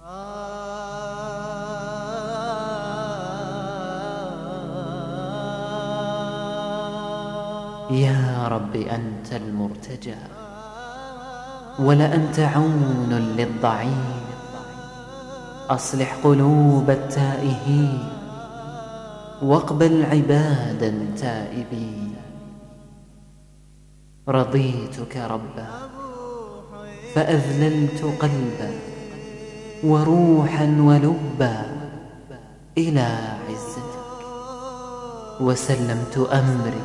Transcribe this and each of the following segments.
يا رب أنت المرتجى ولأنت عون للضعيف، أصلح قلوب التائهين واقبل عبادا تائبين. رضيتك ربا فأذللت قلبا وروحا ولبا إلى عزتك، وسلمت أمري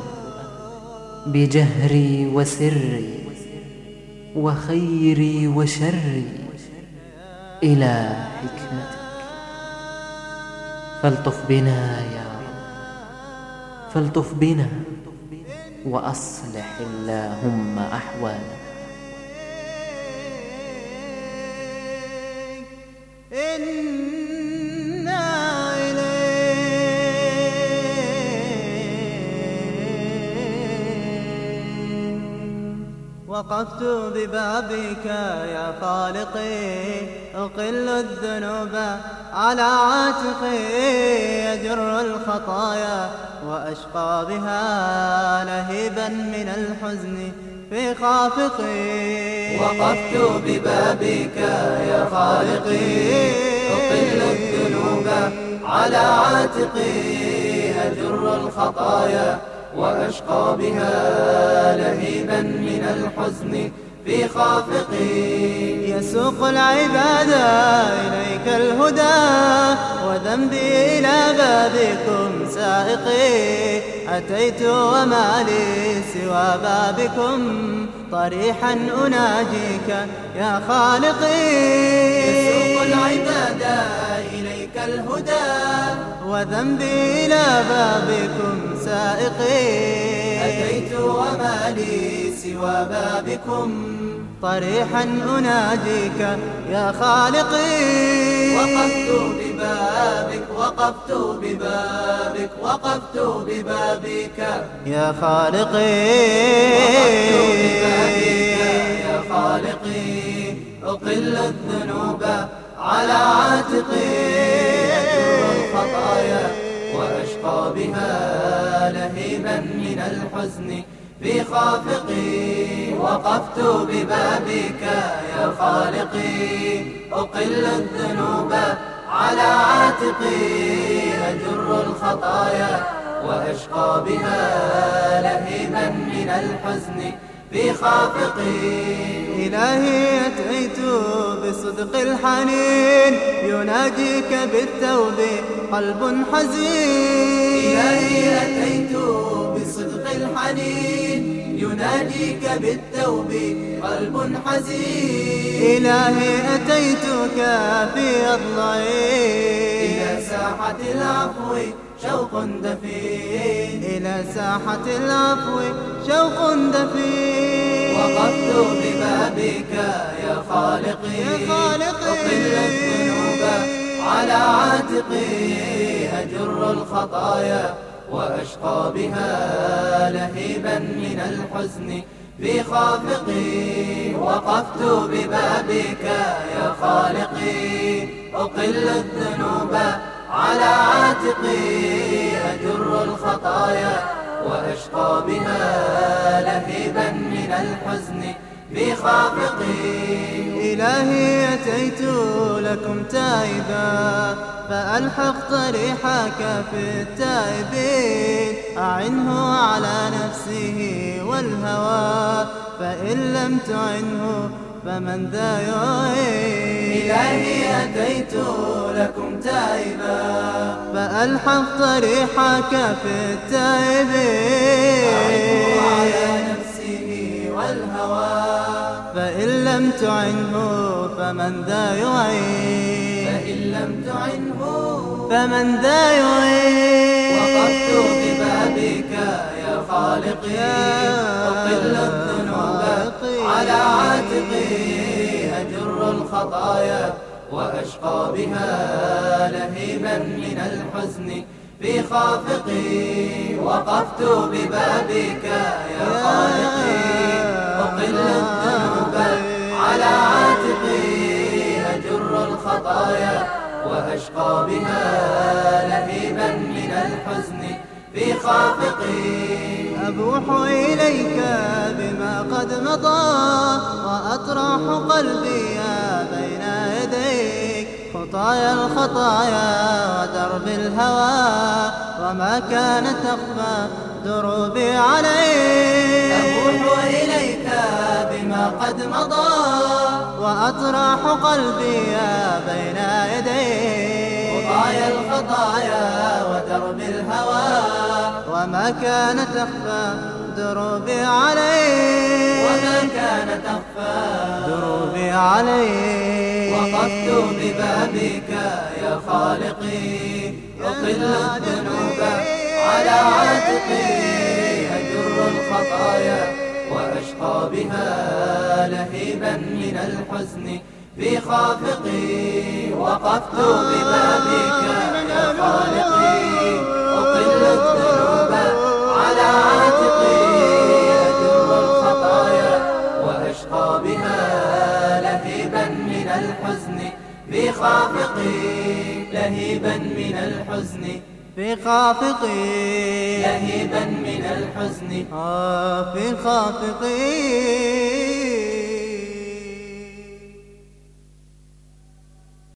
بجهري وسري وخيري وشري إلى حكمتك. فالطف بنا يا رب، فالطف بنا وأصلح اللهم أحوالنا. وقفت ببابك يا خالقي، أقل الذنوب على عاتقي، يجر الخطايا وأشقى بها لهيبا من الحزن في خافقي. وقفت ببابك يا خالقي، أقل الذنوب على عاتقي، أجر الخطايا وأشقى بها لهيبا من الحزن في خافقي. يسوق العباد إليك الهدى وذنبي إلى بابكم سائقي، أتيت وما لي سوى بابكم طريحا أناجيك يا خالقي. يسوق العباد إليك الهدى وذنبي إلى بابكم سائقي، أتيت وما لي سوى بابكم طريحا أناجيك يا خالقي. وقفت ببابك، وقفت ببابك، وقفت ببابك يا خالقي. وقفت ببابك يا خالقي، أقل الذنوب على عاتقي، أجر الخطايا وأشقى بها لهيبا من الحزن في خافقي. وقفت ببابك يا خالقي، أقل الذنوب على عاتقي، أجر الخطايا وأشقى بها لهيبا من الحزن في خافقي. إلهي أتيت بصدق الحنين يناجيك بالتوب قلب حزين. إلهي أتيت بصدق الحنين يناجيك بالتوب قلب حزين. إلهي أتيتك في أضلعي إلى ساحة العفو شوق دفين، إلى ساحة العفو شوق دفين. وقفت ببابك يا خالقي، أقل الذنوب على عاتقي، أجر الخطايا وأشقى بها لهيبا من الحزن في خافقي. وقفت ببابك يا خالقي، أقل الذنوب على عاتقي، أجر الخطايا وأشقى بها لهيبا من الحزن في خافقي. إلهي أتيت لكم تائبا فألحق طريحك في التائبين، أعنه على نفسه والهوى فإن لم تعنه فمن ذا يعين. إلهي أتيت لكم تائبا فألحق طريحك في التائبين، أعنه على نفسه والهوى فإن لم تعنه فمن ذا يعين. فإن لم تعنه فمن ذا يعين. وقفت ببابك يا خالقي، أقل الذنوب على عاتقي، أجر الخطايا وأشقى بها لهيبا من الحزن في خافقي. وقفت ببابك يا خالقي، أقل الذنوب على عاتقي، أجر الخطايا الخطايا وأشقى بها لهيبا من الحزن في خافقي. أبوح إليك بما قد مضى وأطرح قلبي بين يديك خطايا الخطايا ودرب الهوى وما كانت تخفى دروبي عليك. أبوح إليك بما قد مضى وأطرح قلبي بين يديك خطايا الخطايا ودرب الهوى وما كانت تخفى دروبي عليك. وما كان تخفى دروبي عليك. وقفت ببابك يا خالقي أقل الذنوب على عاتقي أجر الخطايا وأشقى بها لهيبا من الحزن في خافقي. وقفت ببابك يا خالقي أقل الذنوب على عاتقي أجر الخطايا وأشقى بها لهيبا من الحزن في خافقي. لهيبا من الحزن في خافقي. لهيبا من الحزن في خافقي.